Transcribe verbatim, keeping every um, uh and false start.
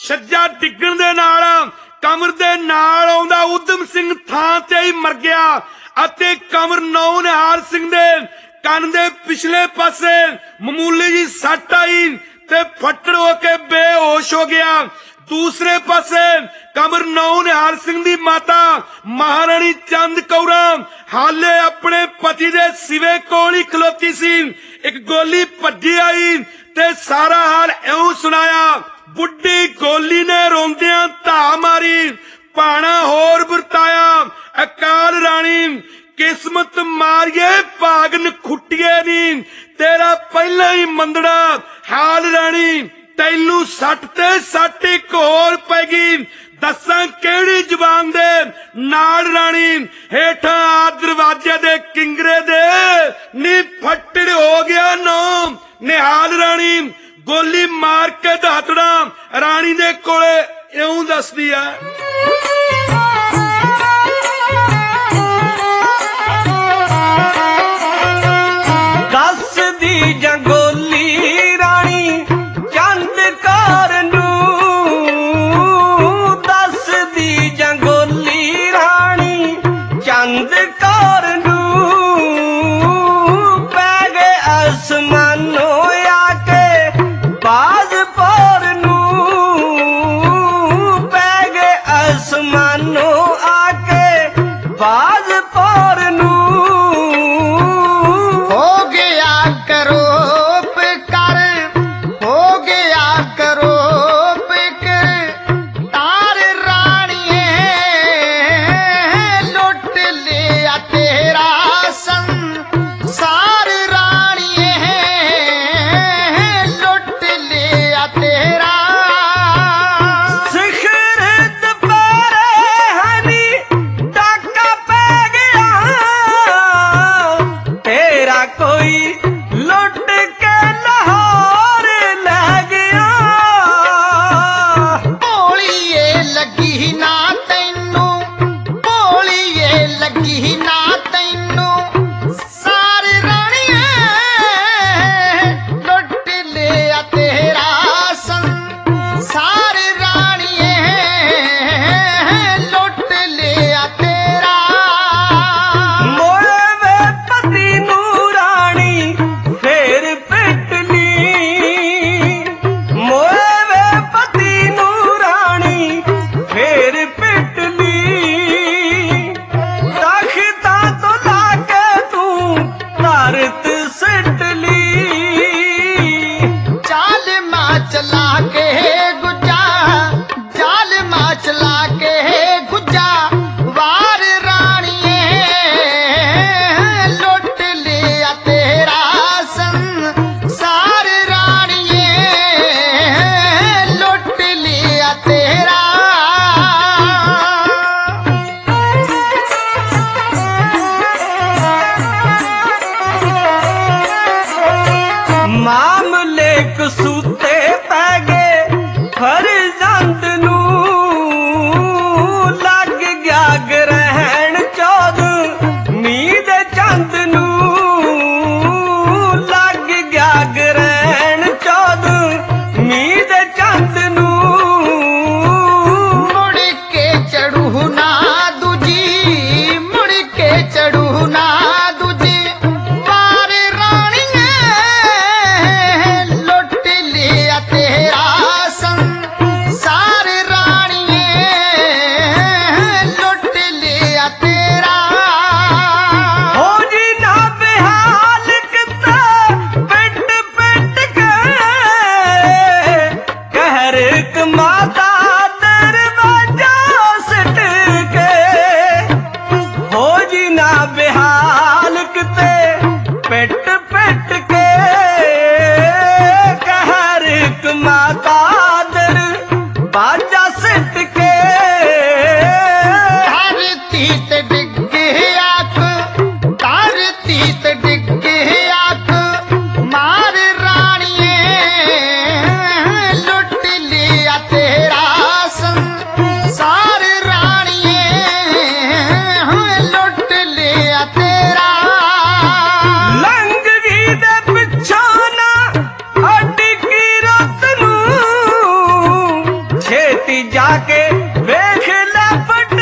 छज्जा डिगण दे नाल कमर दे नाल आउंदा उधम सिंह थां ते ही मर गया अते कमर नौ निहाल सिंह दे कन दे पिछले पासे मामूली जी सट आई ते फट्टड़ होके बेहोश हो गया। दूसरे पासे कमर नौ निहाल सिंह दी माता महाराणी चंद कौर हाले अपने पति दे सिवे कोल ही खलोती सी। एक गोली भज्जी आई ते सारा हाल इउं सुनाया। बुढ़ी गोली ने रोंदियां धा मारी भाना होर वरताया अकाल राणी किस्मत मारिए भागन खुटिए नी तेरा पहला ही मंदड़ा हाल राणी तैनू सट ते सट एक होर पैगी दसा केड़ी जबान दे नाल राणी हेठा आ दरवाजे दे किंगरे दे नी फट्टड़ हो गया नो निहाल राणी गोली मार के दातड़ा राणी दे कोले इउं दसदी है। दस दी जंगोली राणी चंद कौर नू दस दी जंगोली राणी चंद कौर नू पै गए आसमानों आके बाज पौर नू पै गए आसमानों आके बाज पौर नू हो गया करोप कर हो गया करोप कर तार रानिए लुट लिया तेरा संसार रानिए लुट लिया तेरा शिखर दोपहरे हनी डाका पै गया तेरा कोई लुट के लाहौर ले गया। भोलीए लगी ना तैनू भोलीए लगी ना तैनू सारी रानिए लुट लिया तेरा संसार रानिए लुट लिया तेरा मोए वे पति नू राणी फेर पिटली मोए वे पति नू राणी फेर पिटली तख्ता तो लाके तू धरत सिटली जाल मा चला के गुजा जाल मा चला के गुजा वार रानिए लुट लिया तेरा संसार रानिए लुट लिया तेरा मामले कसूते पै गए फरजंद नू लग गया ग्रहण चौद मीद चंद नू लग गया ग्रहण चौद मीद चंद नू मुड़ के चढ़ू ना दूजी मुड़ के चढ़ू ना दूजी वार रानिए लुट लिया तेरा संसार रानिए लुट लिया तेरा हो जी ना बेहाल किता पिट पिट के कहर एक माता दरवाजा सिट के हो जी ना बेहाल किते पिट पिट के कहर एक माता दरवाजा सिट के धरती ते डिग आख धरती ते डिग आख मार रानिए लुट लिया तेरा संसार रानिए लुट लिया तेरा लंग गई दे पिछों ना अटकी रत नू छे ਛੇਤੀ ਜਾ ਕੇ ਵੇਖ ਲੈ